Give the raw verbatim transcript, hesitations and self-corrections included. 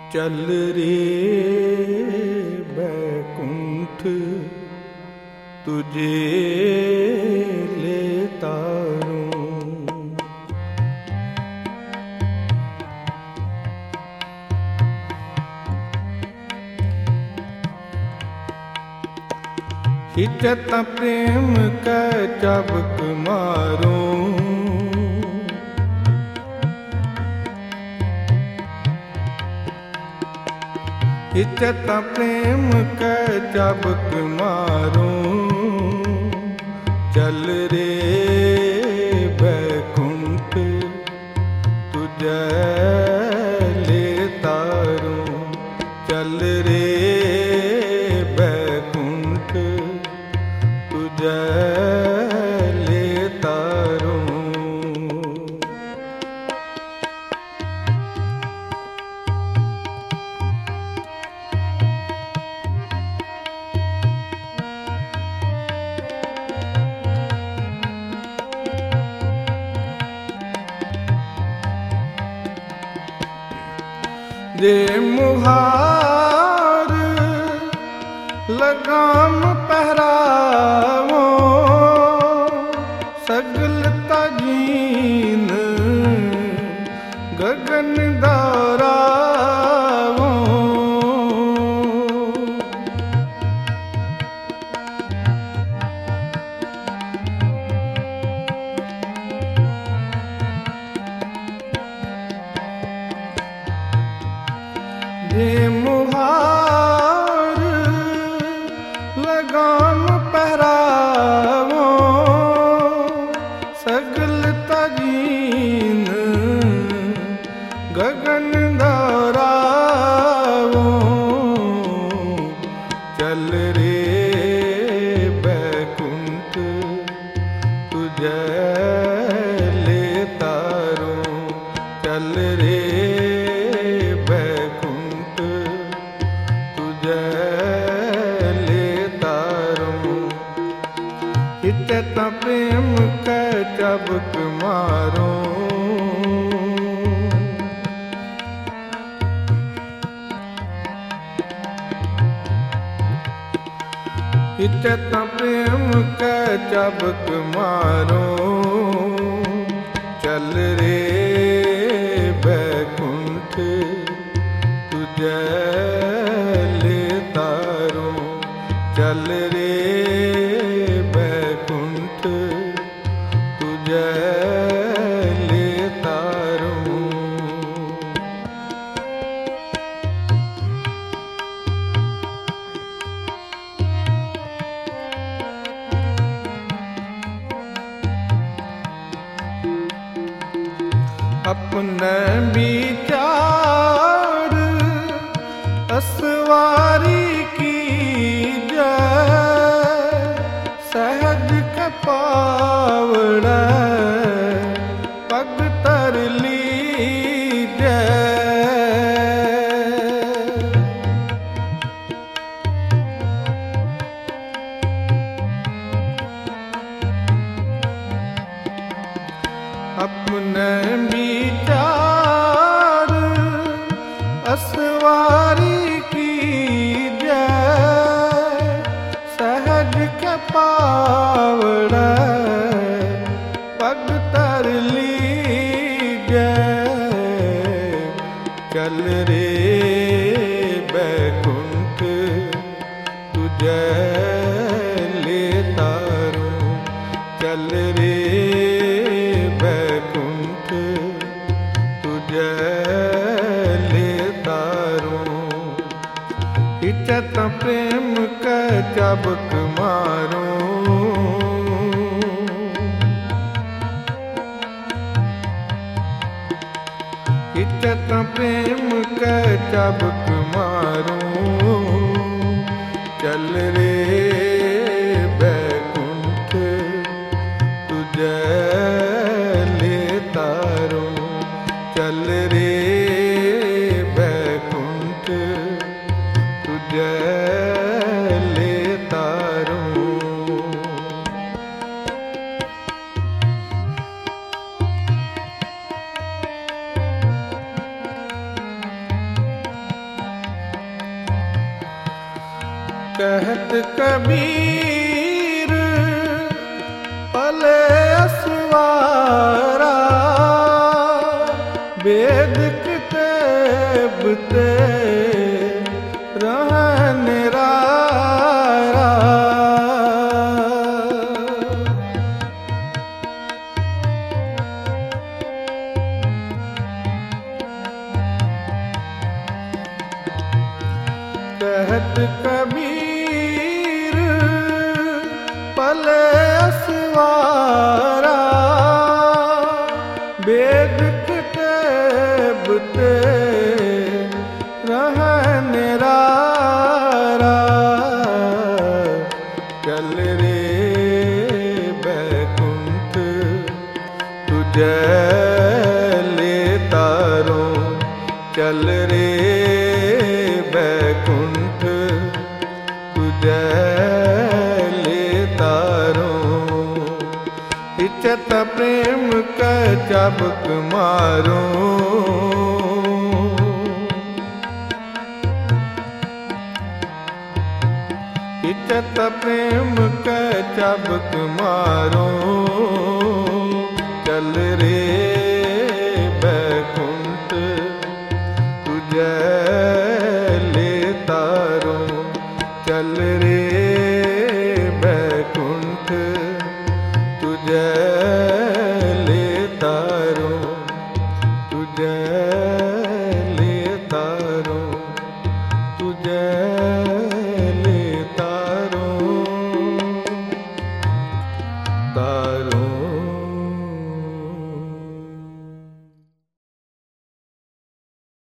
चल रे बैकुंठ तुझे ले तारूं। हिचत प्रेम का चबक मारूं। हिचत प्रेम का चबक मारूं। चल रे बैकुंठ तुझे ले तारूं। चल रे बैकुंठ तुझे ले तारूं। दे मुहार लगाम पहरावो। सगल तजीन गगन दौरावो। दे मुहार लगाम पहरावो। सगल तजीन गगन दौरावो। चल रे बैकुंठ तुझे ले तारूं। चल रे हिचत प्रेम का चबक मारूं। हिचत प्रेम का चबक मारूं। चल रे बैकुंठ तुझे ले तारूं। चल रे तुझे ले तारूं। अपने विचार असवारी की जय। सहज कपावड़ा पग तर लीजै। अपने विचार असवारी की जय। सहज कपावड़ा पग तर लीजै। चल रे बैकुंठ तुझे ले तारूं। चल रे बैकुंठ तुझे ले तारूं। हिचत प्रेम का चबक मारूं। हिचत प्रेम का चबक मारूं। चल रे बैकुंठ तुझे ले तारूं। चल रे बैकुंठ तुझे ले तारूं। कहत कबीर पले असवारा, वेद किताब ते रहन निरारा। कहत कबीर पले असवारा, वेद किताब ते रहन निरारा। चल रे बैकुंठ तुझे ले तारो, चल रे बैकुंठ तुझे ले तारो। इच्छत प्रेम का चाबुक मारो, इच्छत प्रेम का चाबुक मारो। चल रे बैकुंठ तुझे ले तारो, चल रे बैकुंठ तुझे ले तारो, तुझे